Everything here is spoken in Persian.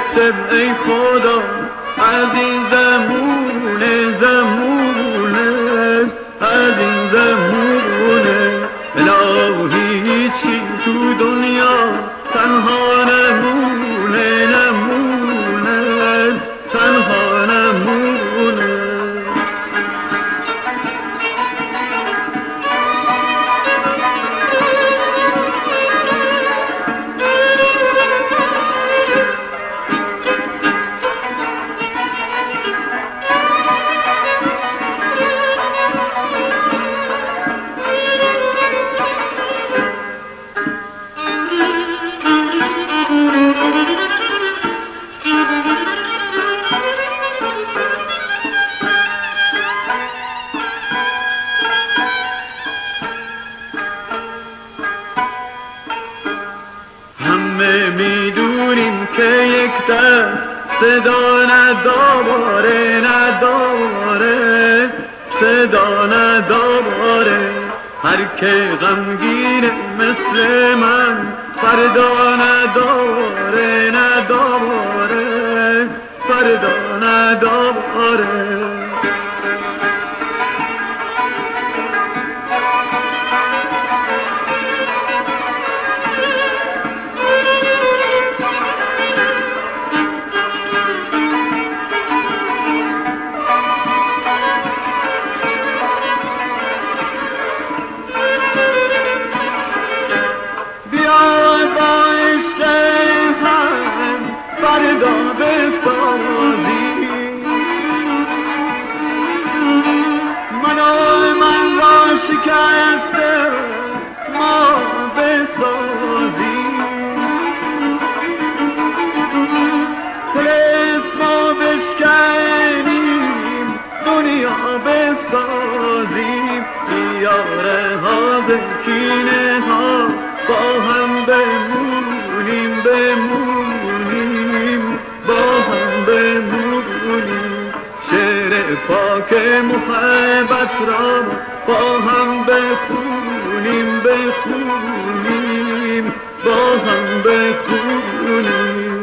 بکتب ای خدا از این زمونه از این زمونه الهی هیچی تو دنیا تنها نمونه تنها نمونه همه میدونیم که یک دست صدا نداره صدا نداره هر که غمگینه مثل من فردا نداره فردا نداره فردا بسازی من را شکسته ما بسازی طلسم ما بشکنیم دنیا بسازیم یاره ها کینه ها با هم بمونیم شعر پاک محبت را با هم بخونیم با هم بخونیم